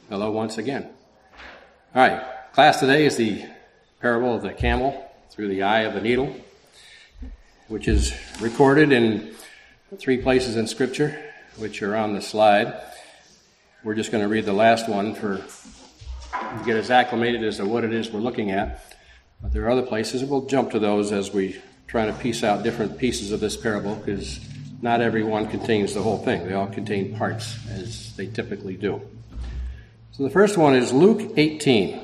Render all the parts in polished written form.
Hello once again. All right, class today is the parable of the camel through the eye of the needle, which is recorded in 3 places in Scripture, which are on the slide. We're just going to read the last one to get us acclimated as to what it is we're looking at. But there are other places, and we'll jump to those as we try to piece out different pieces of this parable, because not every one contains the whole thing. They all contain parts, as they typically do. So the first one is Luke 18,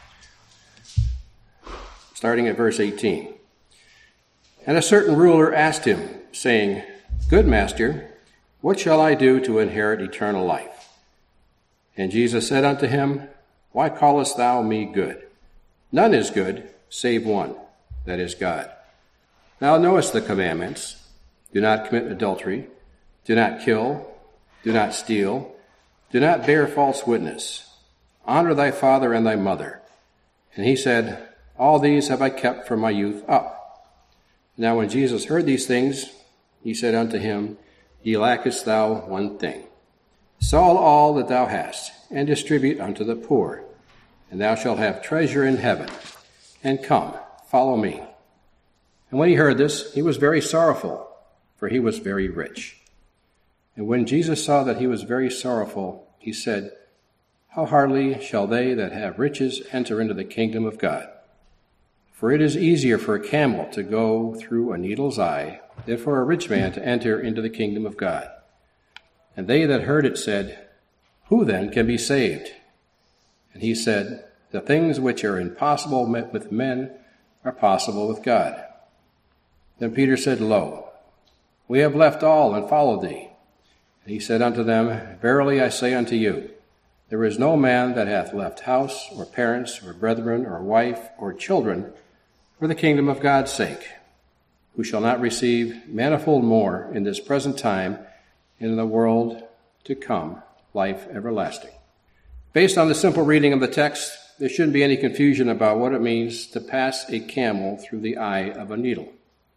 starting at verse 18. And a certain ruler asked him, saying, Good master, what shall I do to inherit eternal life? And Jesus said unto him, Why callest thou me good? None is good, save one, that is God. Thou knowest the commandments. Do not commit adultery. Do not kill. Do not steal. Do not bear false witness. Honor thy father and thy mother. And he said, All these have I kept from my youth up. Now when Jesus heard these things, he said unto him, Ye lackest thou one thing. Sell all that thou hast, and distribute unto the poor, and thou shalt have treasure in heaven. And come, follow me. And when he heard this, he was very sorrowful, for he was very rich. And when Jesus saw that he was very sorrowful, he said, How hardly shall they that have riches enter into the kingdom of God? For it is easier for a camel to go through a needle's eye than for a rich man to enter into the kingdom of God. And they that heard it said, Who then can be saved? And he said, The things which are impossible with men are possible with God. Then Peter said, Lo, we have left all and followed thee. And he said unto them, Verily I say unto you, there is no man that hath left house, or parents, or brethren, or wife, or children, for the kingdom of God's sake, who shall not receive manifold more in this present time, and in the world to come, life everlasting. Based on the simple reading of the text, there shouldn't be any confusion about what it means to pass a camel through the eye of a needle.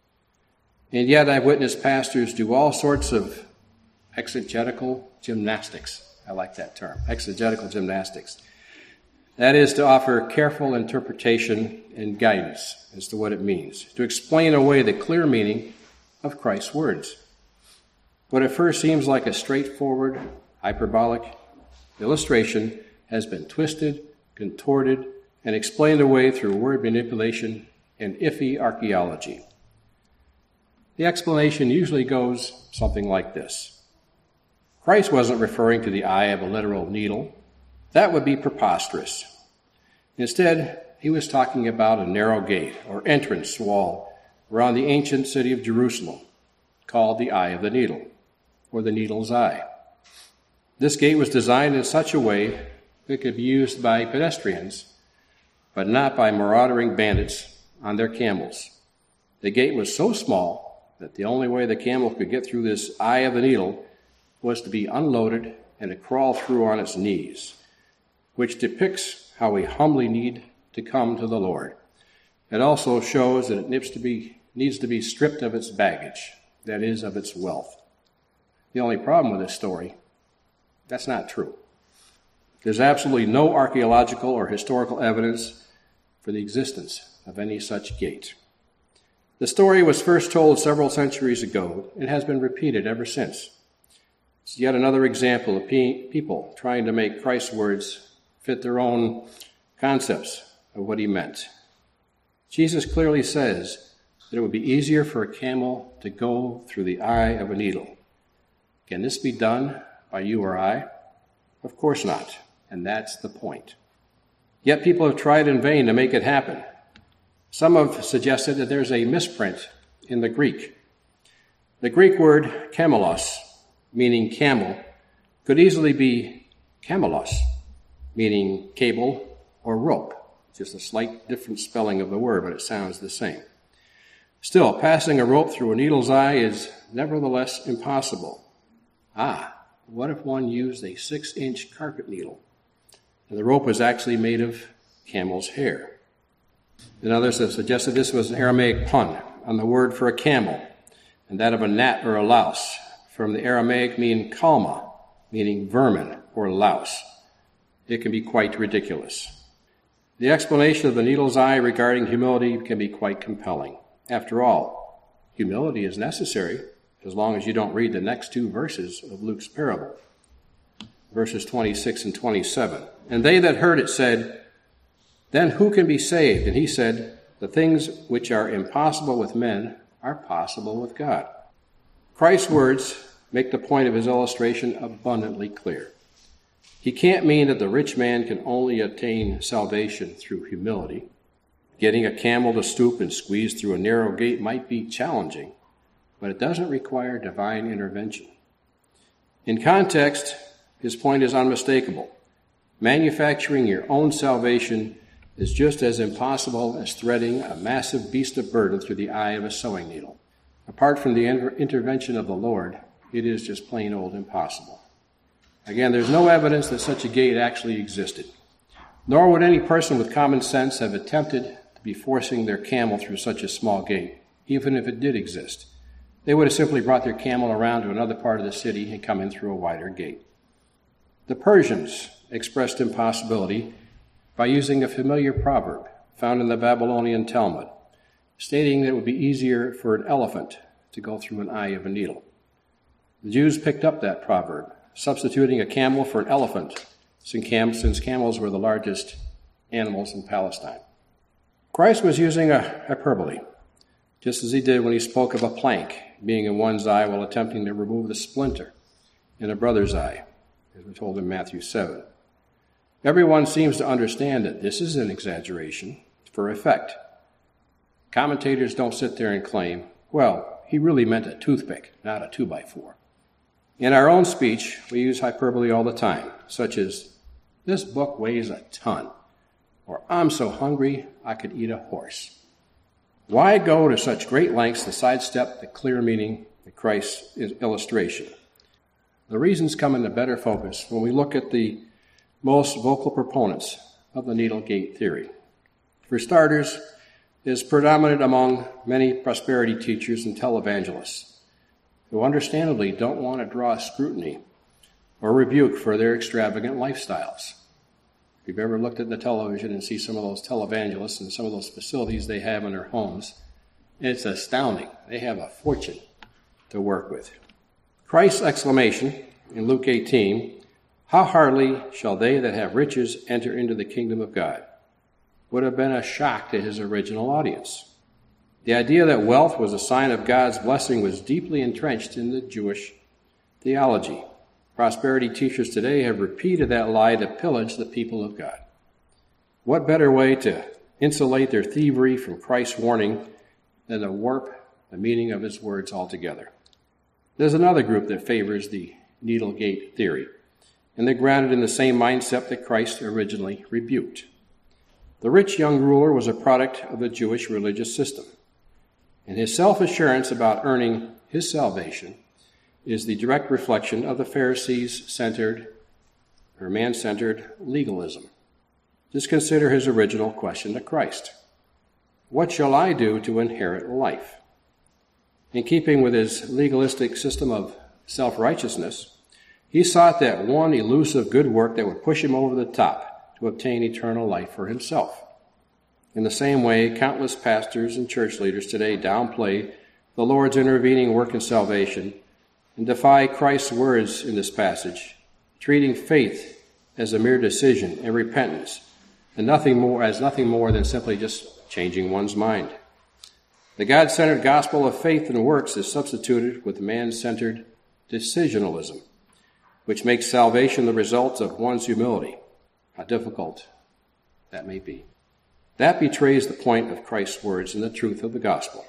And yet I've witnessed pastors do all sorts of exegetical gymnastics. I like that term, exegetical gymnastics. That is to offer careful interpretation and guidance as to what it means, to explain away the clear meaning of Christ's words. What at first seems like a straightforward, hyperbolic illustration has been twisted, contorted, and explained away through word manipulation and iffy archaeology. The explanation usually goes something like this. Christ wasn't referring to the eye of a literal needle. That would be preposterous. Instead, he was talking about a narrow gate or entrance wall around the ancient city of Jerusalem, called the Eye of the Needle, or the Needle's Eye. This gate was designed in such a way that it could be used by pedestrians, but not by marauding bandits on their camels. The gate was so small that the only way the camel could get through this eye of the needle was to be unloaded and to crawl through on its knees, which depicts how we humbly need to come to the Lord. It also shows that it needs to be stripped of its baggage, that is, of its wealth. The only problem with this story, that's not true. There's absolutely no archaeological or historical evidence for the existence of any such gate. The story was first told several centuries ago and has been repeated ever since. It's yet another example of people trying to make Christ's words fit their own concepts of what he meant. Jesus clearly says that it would be easier for a camel to go through the eye of a needle. Can this be done by you or I? Of course not, and that's the point. Yet people have tried in vain to make it happen. Some have suggested that there's a misprint in the Greek. The Greek word camelos, meaning camel, could easily be camelos, meaning cable or rope. Just a slight different spelling of the word, but it sounds the same. Still, passing a rope through a needle's eye is nevertheless impossible. What if one used a 6-inch carpet needle, and the rope was actually made of camel's hair? And others have suggested this was an Aramaic pun on the word for a camel, and that of a gnat or a louse, from the Aramaic meaning kalma, meaning vermin or louse. it can be quite ridiculous. The explanation of the needle's eye regarding humility can be quite compelling. After all, humility is necessary as long as you don't read the next two verses of Luke's parable, verses 26 and 27. And they that heard it said, "Then who can be saved?" And he said, "The things which are impossible with men are possible with God." Christ's words make the point of his illustration abundantly clear. He can't mean that the rich man can only attain salvation through humility. Getting a camel to stoop and squeeze through a narrow gate might be challenging, but it doesn't require divine intervention. In context, his point is unmistakable. Manufacturing your own salvation is just as impossible as threading a massive beast of burden through the eye of a sewing needle. Apart from the intervention of the Lord, it is just plain old impossible. Again, there's no evidence that such a gate actually existed, nor would any person with common sense have attempted to be forcing their camel through such a small gate, even if it did exist. They would have simply brought their camel around to another part of the city and come in through a wider gate. The Persians expressed impossibility by using a familiar proverb found in the Babylonian Talmud, stating that it would be easier for an elephant to go through an eye of a needle. The Jews picked up that proverb, substituting a camel for an elephant, since camels were the largest animals in Palestine. Christ was using a hyperbole, just as he did when he spoke of a plank being in one's eye while attempting to remove the splinter in a brother's eye, as we're told in Matthew 7. Everyone seems to understand that this is an exaggeration for effect. Commentators don't sit there and claim, well, he really meant a toothpick, not a 2x4. In our own speech, we use hyperbole all the time, such as, "This book weighs a ton," or "I'm so hungry I could eat a horse." Why go to such great lengths to sidestep the clear meaning of Christ's illustration? The reasons come into better focus when we look at the most vocal proponents of the needle gate theory. For starters, it is predominant among many prosperity teachers and televangelists who understandably don't want to draw scrutiny or rebuke for their extravagant lifestyles. If you've ever looked at the television and see some of those televangelists and some of those facilities they have in their homes, it's astounding. They have a fortune to work with. Christ's exclamation in Luke 18, "How hardly shall they that have riches enter into the kingdom of God," would have been a shock to his original audience. The idea that wealth was a sign of God's blessing was deeply entrenched in the Jewish theology. Prosperity teachers today have repeated that lie to pillage the people of God. What better way to insulate their thievery from Christ's warning than to warp the meaning of his words altogether? There's another group that favors the needle gate theory, and they're grounded in the same mindset that Christ originally rebuked. The rich young ruler was a product of the Jewish religious system, and his self-assurance about earning his salvation is the direct reflection of the Pharisees-centered or man-centered legalism. Just consider his original question to Christ. What shall I do to inherit life? In keeping with his legalistic system of self-righteousness, he sought that one elusive good work that would push him over the top to obtain eternal life for himself. In the same way, countless pastors and church leaders today downplay the Lord's intervening work in salvation and defy Christ's words in this passage, treating faith as a mere decision and repentance, and nothing more than simply just changing one's mind. The God-centered gospel of faith and works is substituted with man-centered decisionalism, which makes salvation the result of one's humility, how difficult that may be. That betrays the point of Christ's words and the truth of the gospel.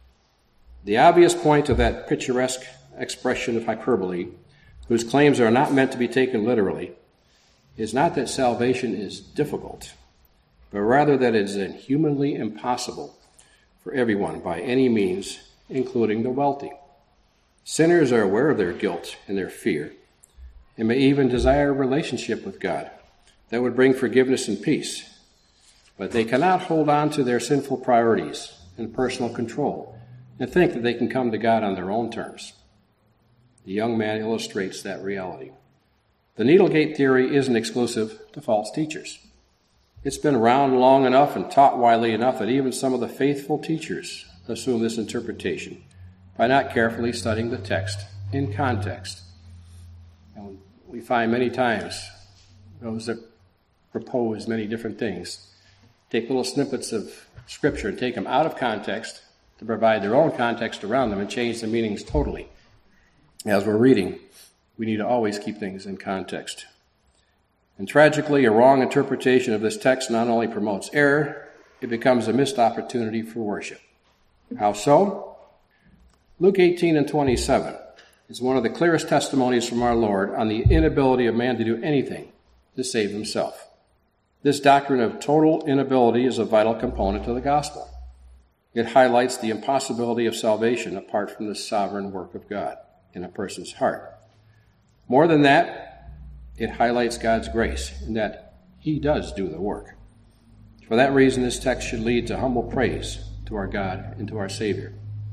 The obvious point of that picturesque expression of hyperbole, whose claims are not meant to be taken literally, is not that salvation is difficult, but rather that it is inhumanly impossible for everyone by any means, including the wealthy. Sinners are aware of their guilt and their fear, and may even desire a relationship with God that would bring forgiveness and peace. But they cannot hold on to their sinful priorities and personal control and think that they can come to God on their own terms. The young man illustrates that reality. The Needlegate theory isn't exclusive to false teachers. It's been around long enough and taught widely enough that even some of the faithful teachers assume this interpretation by not carefully studying the text in context. And we find many times those that propose many different things take little snippets of Scripture and take them out of context to provide their own context around them and change the meanings totally. As we're reading, we need to always keep things in context. And tragically, a wrong interpretation of this text not only promotes error, it becomes a missed opportunity for worship. How so? Luke 18:27 is one of the clearest testimonies from our Lord on the inability of man to do anything to save himself. This doctrine of total inability is a vital component to the gospel. It highlights the impossibility of salvation apart from the sovereign work of God in a person's heart. More than that, it highlights God's grace in that he does do the work. For that reason, this text should lead to humble praise to our God and to our Savior.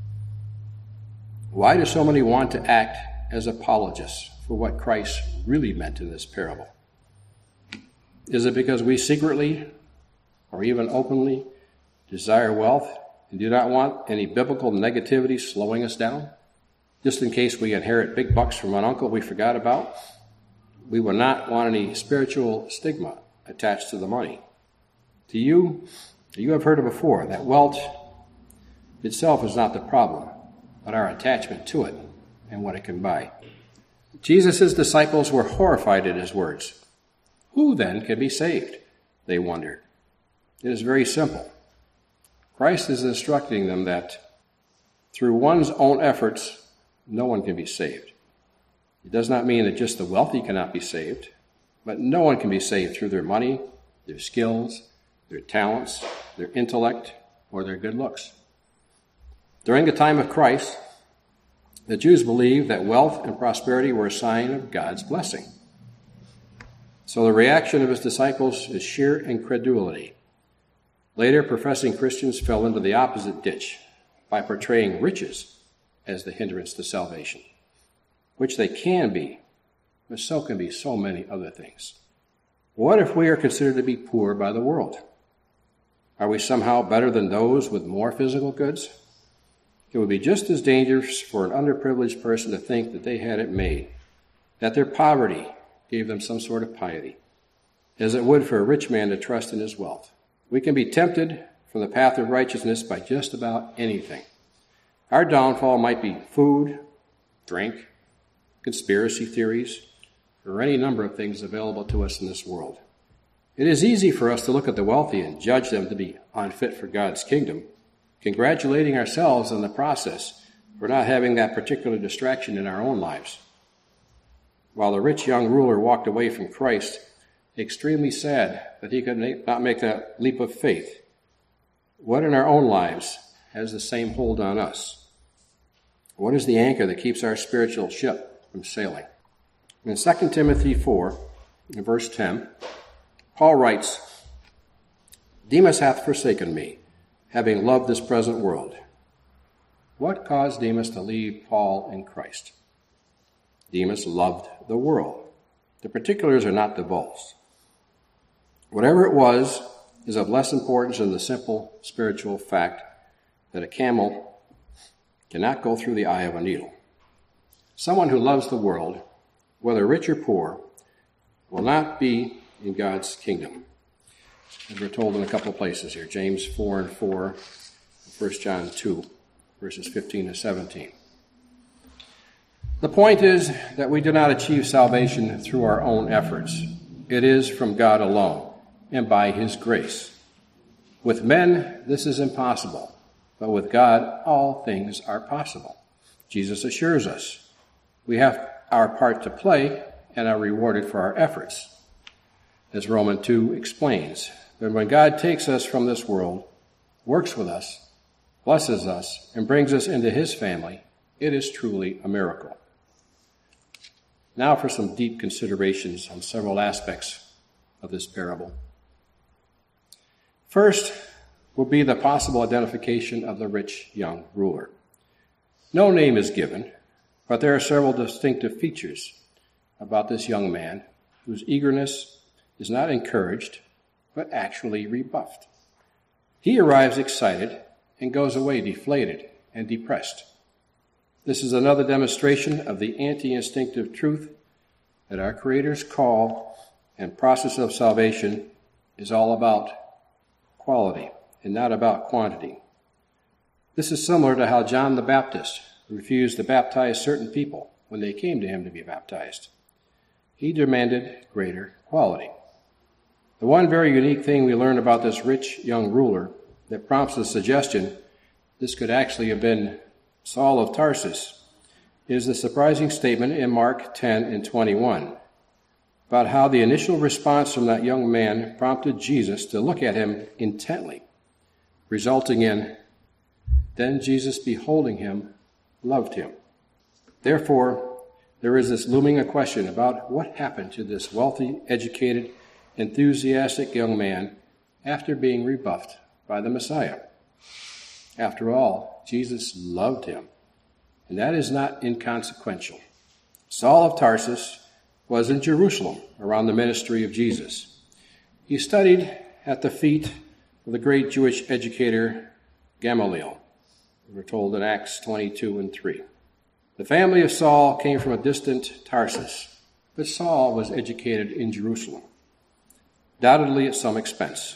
Why do so many want to act as apologists for what Christ really meant in this parable? Is it because we secretly or even openly desire wealth and do not want any biblical negativity slowing us down? Just in case we inherit big bucks from an uncle we forgot about, we will not want any spiritual stigma attached to the money. You have heard it before, that wealth itself is not the problem, but our attachment to it and what it can buy. Jesus' disciples were horrified at his words. Who then can be saved? They wondered. It is very simple. Christ is instructing them that through one's own efforts, no one can be saved. It does not mean that just the wealthy cannot be saved, but no one can be saved through their money, their skills, their talents, their intellect, or their good looks. During the time of Christ, the Jews believed that wealth and prosperity were a sign of God's blessing. So the reaction of his disciples is sheer incredulity. Later, professing Christians fell into the opposite ditch by portraying riches as the hindrance to salvation, which they can be, but so can be so many other things. What if we are considered to be poor by the world? Are we somehow better than those with more physical goods? It would be just as dangerous for an underprivileged person to think that they had it made, that their poverty gave them some sort of piety, as it would for a rich man to trust in his wealth. We can be tempted from the path of righteousness by just about anything. Our downfall might be food, drink, conspiracy theories, or any number of things available to us in this world. It is easy for us to look at the wealthy and judge them to be unfit for God's kingdom, congratulating ourselves on the process for not having that particular distraction in our own lives. While the rich young ruler walked away from Christ, extremely sad that he could not make that leap of faith. What in our own lives has the same hold on us? What is the anchor that keeps our spiritual ship from sailing? In 2 Timothy 4, in verse 10, Paul writes, Demas hath forsaken me, having loved this present world. What caused Demas to leave Paul and Christ? Demas loved the world. The particulars are not divulged. Whatever it was is of less importance than the simple spiritual fact that a camel cannot go through the eye of a needle. Someone who loves the world, whether rich or poor, will not be in God's kingdom. As we're told in a couple of places here, James 4:4, 1 John 2, verses 15 to 17. The point is that we do not achieve salvation through our own efforts. It is from God alone and by his grace. With men, this is impossible. But with God, all things are possible. Jesus assures us we have our part to play and are rewarded for our efforts. As Romans 2 explains, that when God takes us from this world, works with us, blesses us, and brings us into his family, it is truly a miracle. Now for some deep considerations on several aspects of this parable. First will be the possible identification of the rich young ruler. No name is given, but there are several distinctive features about this young man whose eagerness is not encouraged, but actually rebuffed. He arrives excited and goes away deflated and depressed. This is another demonstration of the anti-instinctive truth that our Creator's call and process of salvation is all about quality and not about quantity. This is similar to how John the Baptist refused to baptize certain people when they came to him to be baptized. He demanded greater quality. The one very unique thing we learn about this rich young ruler that prompts the suggestion this could actually have been Saul of Tarsus is the surprising statement in Mark 10 and 21 about how the initial response from that young man prompted Jesus to look at him intently, resulting in, "Then Jesus, beholding him, loved him." Therefore, there is this looming a question about what happened to this wealthy, educated, enthusiastic young man after being rebuffed by the Messiah. After all, Jesus loved him, and that is not inconsequential. Saul of Tarsus was in Jerusalem around the ministry of Jesus. He studied at the feet of the great Jewish educator Gamaliel, we're told in Acts 22 and 3. The family of Saul came from a distant Tarsus, but Saul was educated in Jerusalem, undoubtedly at some expense.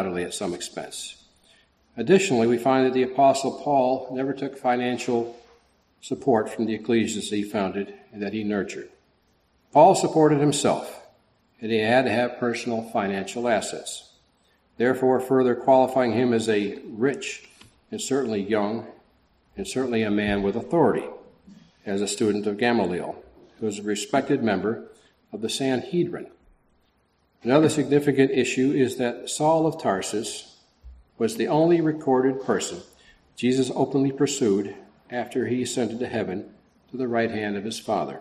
Additionally, we find that the Apostle Paul never took financial support from the ecclesias he founded and that he nurtured. Paul supported himself, and he had to have personal financial assets, therefore further qualifying him as a rich and certainly young and certainly a man with authority, as a student of Gamaliel, who was a respected member of the Sanhedrin. Another significant issue is that Saul of Tarsus was the only recorded person Jesus openly pursued after he ascended to heaven to the right hand of his Father.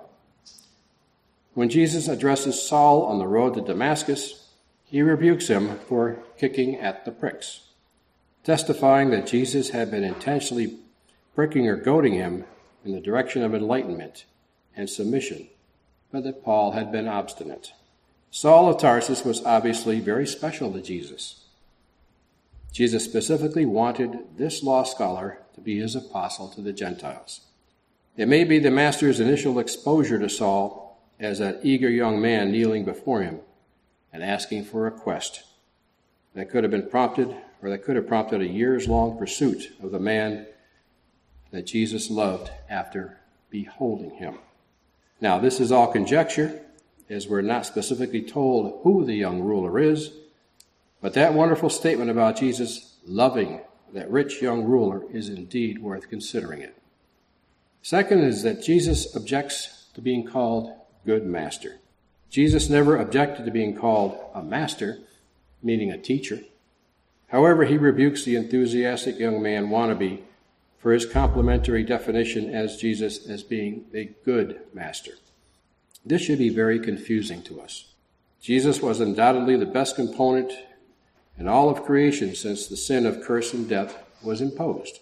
When Jesus addresses Saul on the road to Damascus, he rebukes him for kicking at the pricks, testifying that Jesus had been intentionally pricking or goading him in the direction of enlightenment and submission, but that Paul had been obstinate. Saul of Tarsus was obviously very special to Jesus. Jesus specifically wanted this law scholar to be his apostle to the Gentiles. It may be the master's initial exposure to Saul as an eager young man kneeling before him and asking for a request that could have prompted a years-long pursuit of the man that Jesus loved after beholding him. Now, this is all conjecture, as we're not specifically told who the young ruler is, but that wonderful statement about Jesus loving that rich young ruler is indeed worth considering it. Second is that Jesus objects to being called good master. Jesus never objected to being called a master, meaning a teacher. However, he rebukes the enthusiastic young man wannabe for his complimentary definition as Jesus as being a good master. This should be very confusing to us. Jesus was undoubtedly the best component in all of creation since the sin of curse and death was imposed.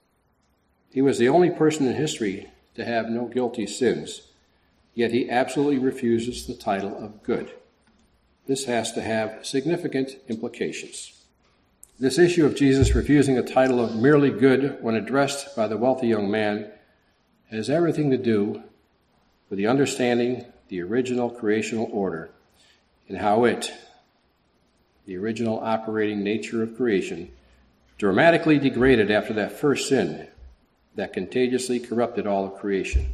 He was the only person in history to have no guilty sins, yet he absolutely refuses the title of good. This has to have significant implications. This issue of Jesus refusing the title of merely good when addressed by the wealthy young man has everything to do with the understanding the original creational order and how it, the original operating nature of creation, dramatically degraded after that first sin that contagiously corrupted all of creation.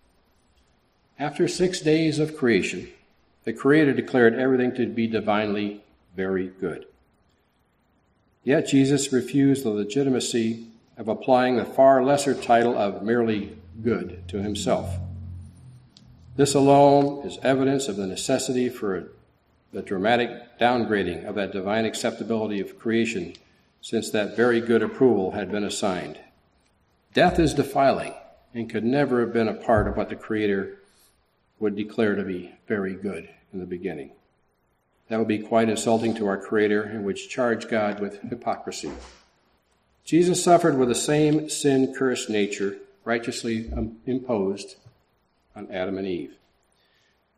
After 6 days of creation, the Creator declared everything to be divinely very good. Yet Jesus refused the legitimacy of applying the far lesser title of merely good to himself. This alone is evidence of the necessity for the dramatic downgrading of that divine acceptability of creation, since that very good approval had been assigned. Death is defiling and could never have been a part of what the Creator would declare to be very good in the beginning. That would be quite insulting to our Creator and would charge God with hypocrisy. Jesus suffered with the same sin-cursed nature righteously imposed on Adam and Eve.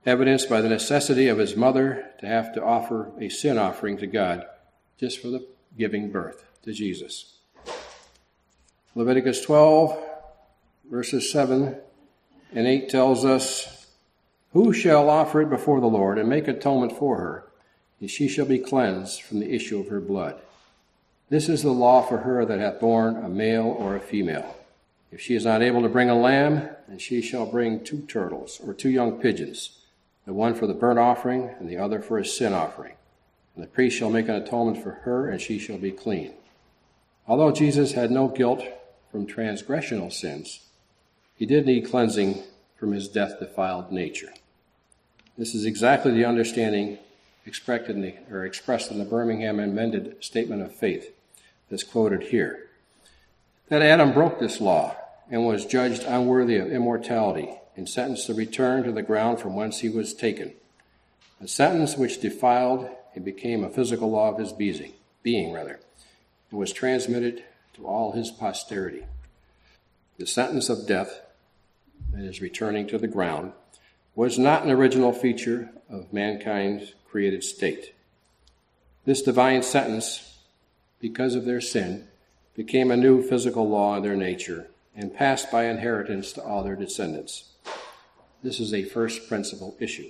evidenced by the necessity of his mother to have to offer a sin offering to God just for the giving birth to Jesus. Leviticus 12, verses 7 and 8 tells us, "Who shall offer it before the Lord and make atonement for her, and she shall be cleansed from the issue of her blood. This is the law for her that hath borne a male or a female. If she is not able to bring a lamb, then she shall bring 2 turtles or 2 young pigeons, the one for the burnt offering and the other for a sin offering. And the priest shall make an atonement for her, and she shall be clean." Although Jesus had no guilt from transgressional sins, he did need cleansing from his death-defiled nature. This is exactly the understanding expressed in the Birmingham Amended Statement of Faith that's quoted here. That Adam broke this law and was judged unworthy of immortality and sentenced to return to the ground from whence he was taken, a sentence which defiled and became a physical law of his being, and was transmitted to all his posterity. The sentence of death, that is returning to the ground, was not an original feature of mankind's created state. This divine sentence, because of their sin, became a new physical law in their nature and passed by inheritance to all their descendants. This is a first principle issue.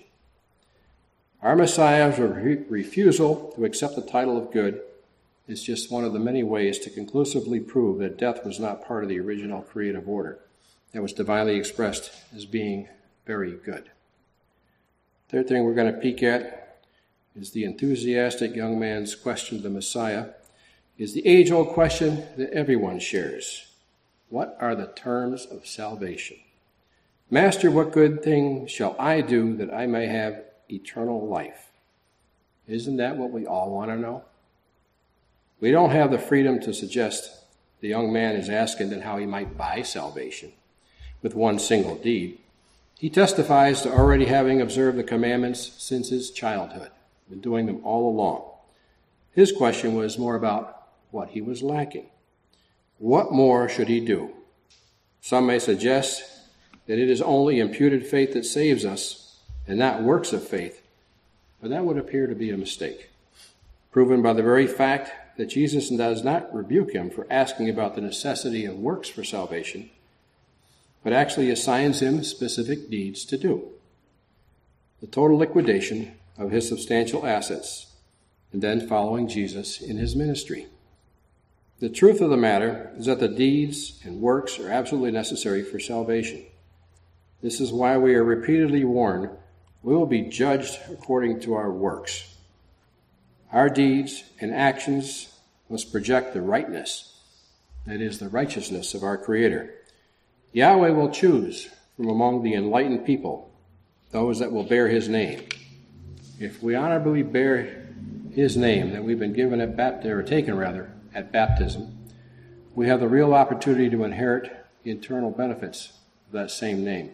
Our Messiah's refusal to accept the title of good is just one of the many ways to conclusively prove that death was not part of the original creative order that was divinely expressed as being very good. Third thing we're going to peek at is the enthusiastic young man's question to the Messiah is the age-old question that everyone shares. What are the terms of salvation? Master, what good thing shall I do that I may have eternal life? Isn't that what we all want to know? We don't have the freedom to suggest the young man is asking then how he might buy salvation with one single deed. He testifies to already having observed the commandments since his childhood, been doing them all along. His question was more about what he was lacking. What more should he do? Some may suggest that it is only imputed faith that saves us and not works of faith, but that would appear to be a mistake, proven by the very fact that Jesus does not rebuke him for asking about the necessity of works for salvation, but actually assigns him specific deeds to do. The total liquidation of his substantial assets, and then following Jesus in his ministry. The truth of the matter is that the deeds and works are absolutely necessary for salvation. This is why we are repeatedly warned we will be judged according to our works. Our deeds and actions must project the rightness, that is, the righteousness of our Creator. Yahweh will choose from among the enlightened people those that will bear his name. If we honorably bear his name that we've been given at baptism, we have the real opportunity to inherit the eternal benefits of that same name.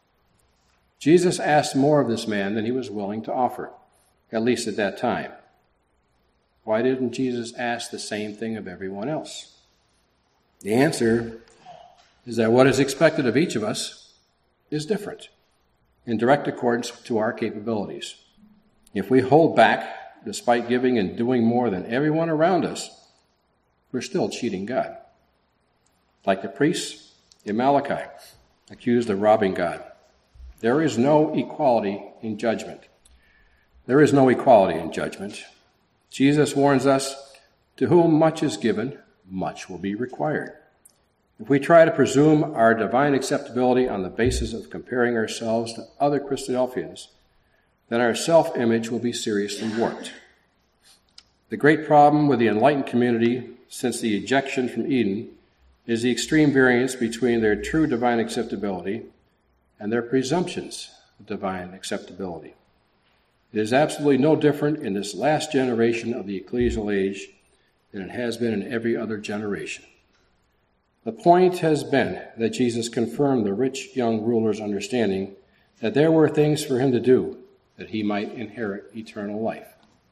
Jesus asked more of this man than he was willing to offer, at least at that time. Why didn't Jesus ask the same thing of everyone else? The answer is that what is expected of each of us is different, in direct accordance to our capabilities. If we hold back, despite giving and doing more than everyone around us, we're still cheating God. Like the priests in Malachi, accused of robbing God. There is no equality in judgment. There is no equality in judgment. Jesus warns us, to whom much is given, much will be required. If we try to presume our divine acceptability on the basis of comparing ourselves to other Christadelphians, then our self-image will be seriously warped. The great problem with the enlightened community since the ejection from Eden is the extreme variance between their true divine acceptability and their presumptions of divine acceptability. It is absolutely no different in this last generation of the ecclesial age than it has been in every other generation. The point has been that Jesus confirmed the rich young ruler's understanding that there were things for him to do that he might inherit eternal life.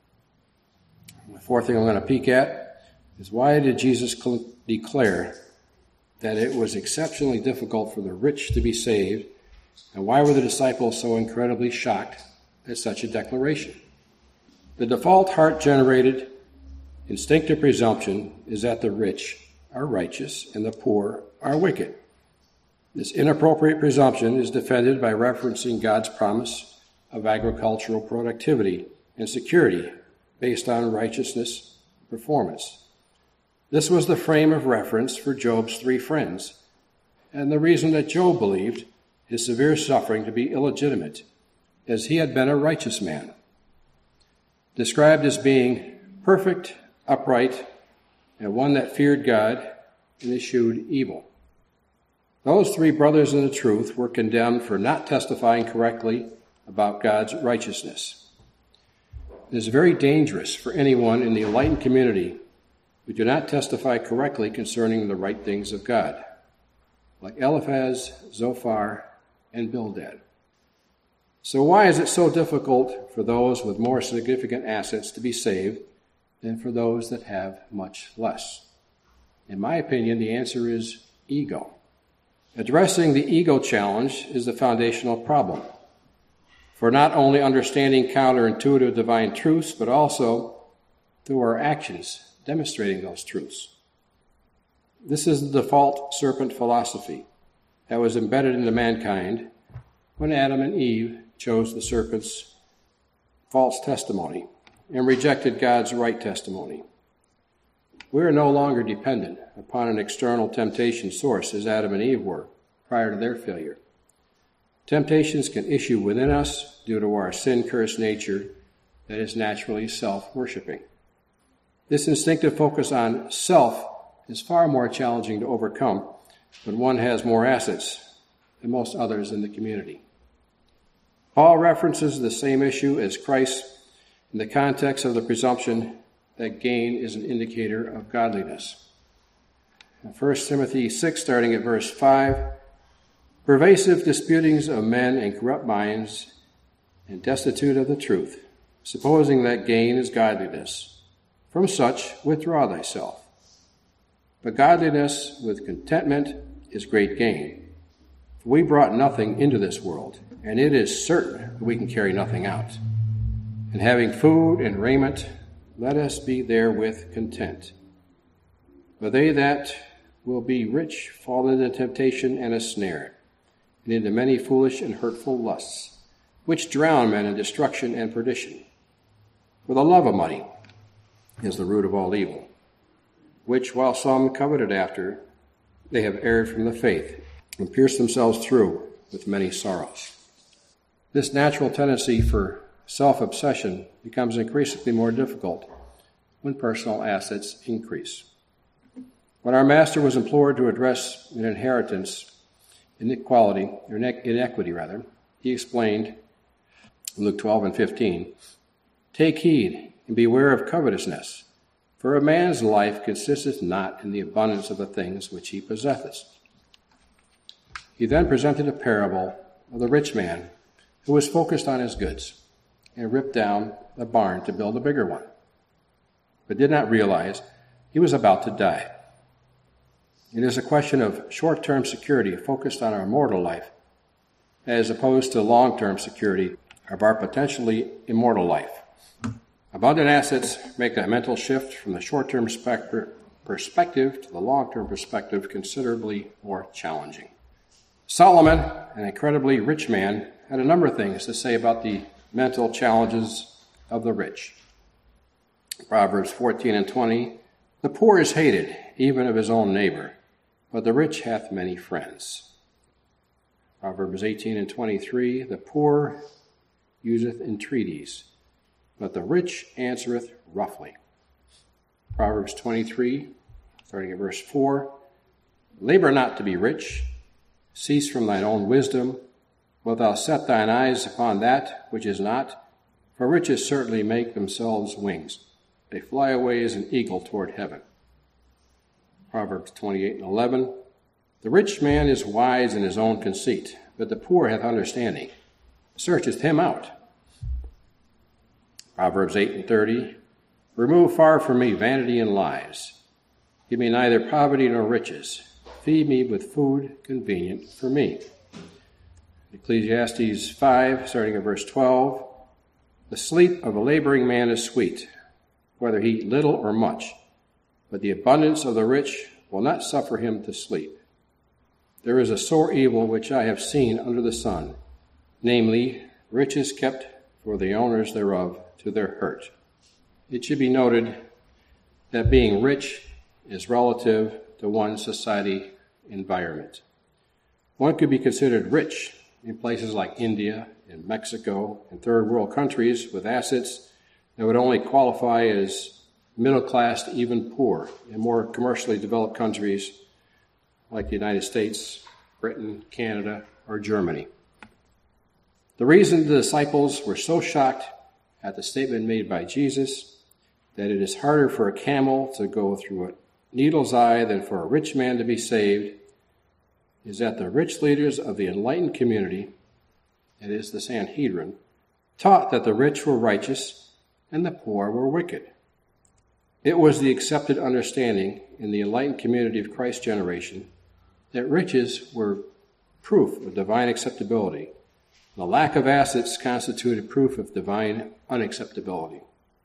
The fourth thing I'm going to peek at is why did Jesus declare that it was exceptionally difficult for the rich to be saved And why were the disciples so incredibly shocked at such a declaration? The default heart-generated instinctive presumption is that the rich are righteous and the poor are wicked. This inappropriate presumption is defended by referencing God's promise of agricultural productivity and security based on righteousness performance. This was the frame of reference for Job's three friends, and the reason that Job believed his severe suffering to be illegitimate, as he had been a righteous man, described as being perfect, upright, and one that feared God and eschewed evil. Those three brothers in the truth were condemned for not testifying correctly about God's righteousness. It is very dangerous for anyone in the enlightened community who do not testify correctly concerning the right things of God, like Eliphaz, Zophar, and Bildad. So why is it so difficult for those with more significant assets to be saved than for those that have much less? In my opinion, the answer is ego. Addressing the ego challenge is the foundational problem for not only understanding counterintuitive divine truths, but also through our actions demonstrating those truths. This is the default serpent philosophy that was embedded into mankind when Adam and Eve chose the serpent's false testimony and rejected God's right testimony. We are no longer dependent upon an external temptation source as Adam and Eve were prior to their failure. Temptations can issue within us due to our sin-cursed nature that is naturally self-worshiping. This instinctive focus on self is far more challenging to overcome when one has more assets than most others in the community. Paul references the same issue as Christ in the context of the presumption that gain is an indicator of godliness. In 1 Timothy 6, starting at verse 5, pervasive disputings of men and corrupt minds and destitute of the truth, supposing that gain is godliness. From such withdraw thyself. But godliness with contentment is great gain. For we brought nothing into this world, and it is certain that we can carry nothing out. And having food and raiment, let us be therewith content. But they that will be rich fall into temptation and a snare, and into many foolish and hurtful lusts, which drown men in destruction and perdition. For the love of money is the root of all evil, which, while some coveted after, they have erred from the faith, and pierced themselves through with many sorrows. This natural tendency for self-obsession becomes increasingly more difficult when personal assets increase. When our Master was implored to address an inheritance inequity, he explained in Luke 12 and 15, "Take heed and beware of covetousness, for a man's life consisteth not in the abundance of the things which he possesseth." He then presented a parable of the rich man who was focused on his goods and ripped down the barn to build a bigger one, but did not realize he was about to die. It is a question of short-term security focused on our mortal life, as opposed to long-term security of our potentially immortal life. Abundant assets make that mental shift from the short-term perspective to the long-term perspective considerably more challenging. Solomon, an incredibly rich man, had a number of things to say about the mental challenges of the rich. Proverbs 14 and 20, "The poor is hated, even of his own neighbor, but the rich hath many friends." Proverbs 18 and 23, "The poor useth entreaties, but the rich answereth roughly." Proverbs 23, starting at verse 4, "Labor not to be rich, cease from thine own wisdom, wilt thou set thine eyes upon that which is not? For riches certainly make themselves wings. They fly away as an eagle toward heaven." Proverbs 28 and 11, "The rich man is wise in his own conceit, but the poor hath understanding, searcheth him out." Proverbs 8 and 30, "Remove far from me vanity and lies. Give me neither poverty nor riches. Feed me with food convenient for me." Ecclesiastes 5, starting at verse 12, "The sleep of a laboring man is sweet, whether he eat little or much, but the abundance of the rich will not suffer him to sleep. There is a sore evil which I have seen under the sun, namely, riches kept for the owners thereof to their hurt." It should be noted that being rich is relative to one's society environment. One could be considered rich in places like India and Mexico and third world countries with assets that would only qualify as middle class to even poor in more commercially developed countries like the United States, Britain, Canada, or Germany. The reason the disciples were so shocked at the statement made by Jesus that it is harder for a camel to go through a needle's eye than for a rich man to be saved is that the rich leaders of the enlightened community, that is the Sanhedrin, taught that the rich were righteous and the poor were wicked. It was the accepted understanding in the enlightened community of Christ's generation that riches were proof of divine acceptability. The lack of assets constituted proof of divine unacceptability.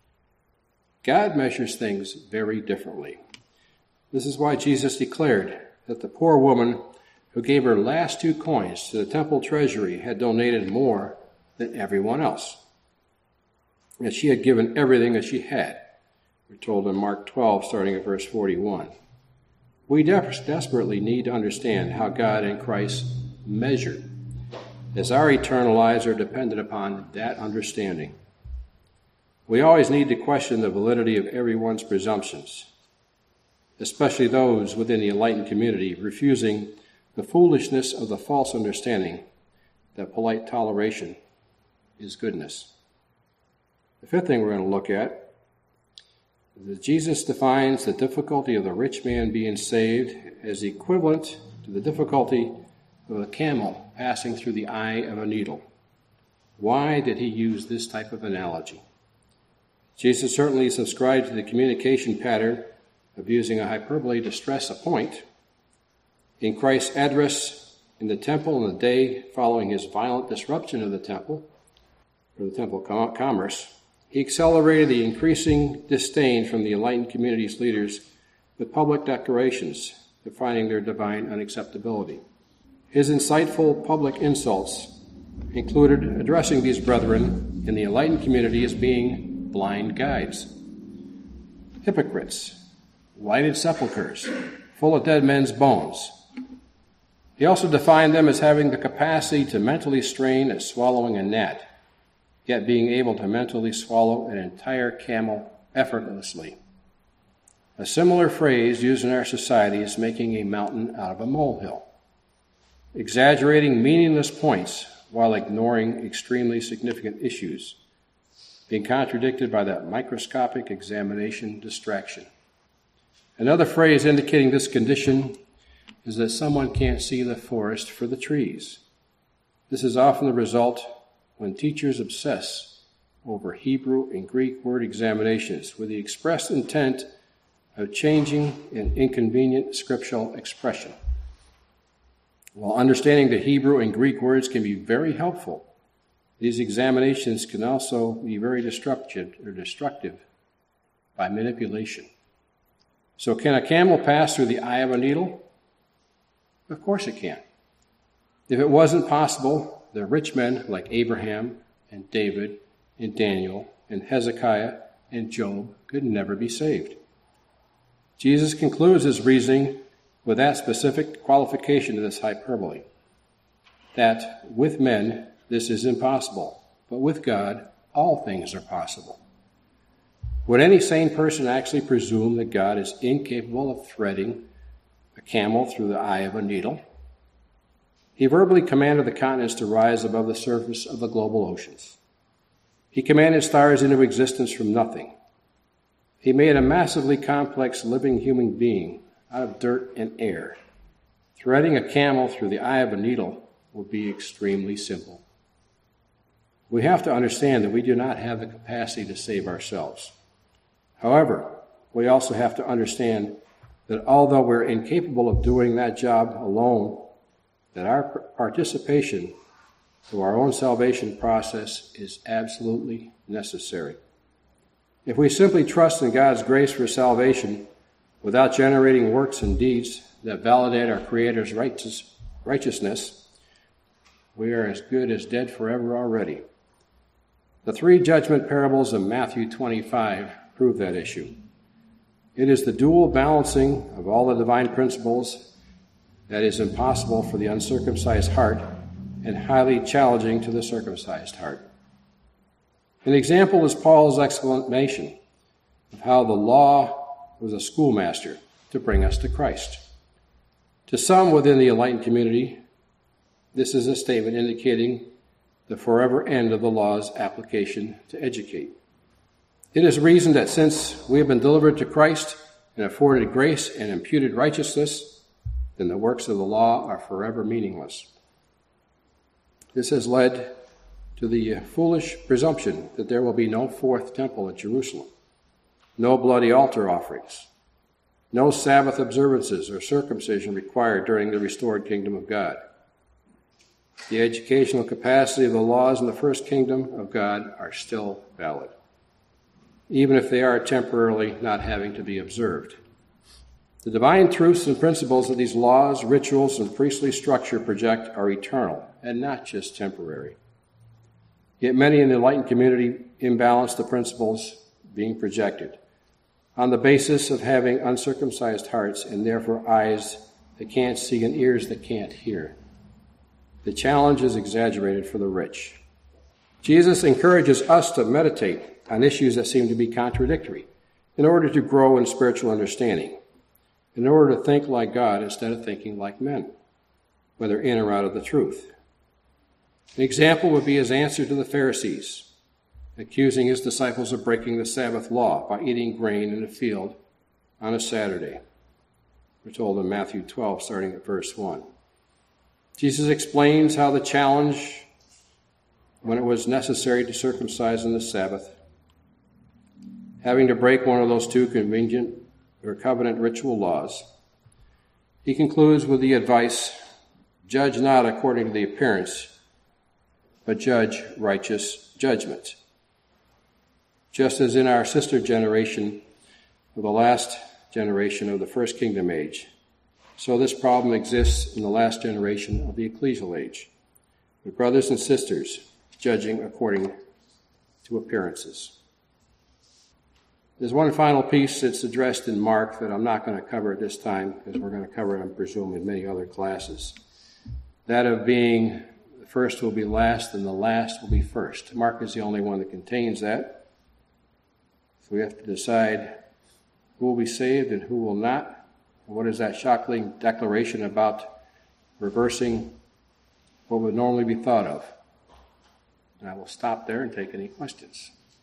God measures things very differently. This is why Jesus declared that the poor woman who gave her last 2 coins to the temple treasury had donated more than everyone else, that she had given everything that she had. We're told in Mark 12, starting at verse 41. We desperately need to understand how God and Christ measured, as our eternal lives are dependent upon that understanding. We always need to question the validity of everyone's presumptions, especially those within the enlightened community, refusing the foolishness of the false understanding that polite toleration is goodness. The 5th thing we're going to look at is that Jesus defines the difficulty of the rich man being saved as equivalent to the difficulty of a camel passing through the eye of a needle. Why did he use this type of analogy? Jesus certainly subscribed to the communication pattern of using a hyperbole to stress a point. In Christ's address in the temple in the day following his violent disruption of the temple, or the temple commerce, he accelerated the increasing disdain from the enlightened community's leaders with public declarations defining their divine unacceptability. His insightful public insults included addressing these brethren in the enlightened community as being blind guides, hypocrites, lighted sepulchres, full of dead men's bones. He also defined them as having the capacity to mentally strain at swallowing a gnat, yet being able to mentally swallow an entire camel effortlessly. A similar phrase used in our society is making a mountain out of a molehill, exaggerating meaningless points while ignoring extremely significant issues, being contradicted by that microscopic examination distraction. Another phrase indicating this condition is that someone can't see the forest for the trees. This is often the result when teachers obsess over Hebrew and Greek word examinations with the expressed intent of changing an inconvenient scriptural expression. While understanding the Hebrew and Greek words can be very helpful, these examinations can also be very destructive by manipulation. So can a camel pass through the eye of a needle? Of course it can. If it wasn't possible, the rich men like Abraham and David and Daniel and Hezekiah and Job could never be saved. Jesus concludes his reasoning with that specific qualification of this hyperbole, that with men this is impossible, but with God all things are possible. Would any sane person actually presume that God is incapable of threading a camel through the eye of a needle? He verbally commanded the continents to rise above the surface of the global oceans. He commanded stars into existence from nothing. He made a massively complex living human being out of dirt and air. Threading a camel through the eye of a needle would be extremely simple. We have to understand that we do not have the capacity to save ourselves. However, we also have to understand that although we're incapable of doing that job alone, that our participation So our own salvation process is absolutely necessary. If we simply trust in God's grace for salvation without generating works and deeds that validate our Creator's righteousness, we are as good as dead forever already. The three judgment parables of Matthew 25 prove that issue. It is the dual balancing of all the divine principles that is impossible for the uncircumcised heart and highly challenging to the circumcised heart. An example is Paul's explanation of how the law was a schoolmaster to bring us to Christ. To some within the enlightened community, this is a statement indicating the forever end of the law's application to educate. It is reasoned that since we have been delivered to Christ and afforded grace and imputed righteousness, then the works of the law are forever meaningless. This has led to the foolish presumption that there will be no fourth temple at Jerusalem, no bloody altar offerings, no Sabbath observances or circumcision required during the restored kingdom of God. The educational capacity of the laws in the first kingdom of God are still valid, even if they are temporarily not having to be observed. The divine truths and principles that these laws, rituals, and priestly structure project are eternal and not just temporary. Yet many in the enlightened community imbalance the principles being projected on the basis of having uncircumcised hearts and therefore eyes that can't see and ears that can't hear. The challenge is exaggerated for the rich. Jesus encourages us to meditate on issues that seem to be contradictory in order to grow in spiritual understanding, in order to think like God instead of thinking like men, whether in or out of the truth. An example would be his answer to the Pharisees, accusing his disciples of breaking the Sabbath law by eating grain in a field on a Saturday. We're told in Matthew 12, starting at verse 1. Jesus explains how the challenge, when it was necessary to circumcise on the Sabbath, having to break one of those two convenient or covenant ritual laws, he concludes with the advice, judge not according to the appearance, but judge righteous judgment. Just as in our sister generation of the last generation of the first kingdom age, so this problem exists in the last generation of the ecclesial age, with brothers and sisters judging according to appearances. There's one final piece that's addressed in Mark that I'm not going to cover at this time because we're going to cover it, I'm presuming, in many other classes. That of being the first will be last and the last will be first. Mark is the only one that contains that. So we have to decide who will be saved and who will not. What is that shocking declaration about reversing what would normally be thought of? And I will stop there and take any questions.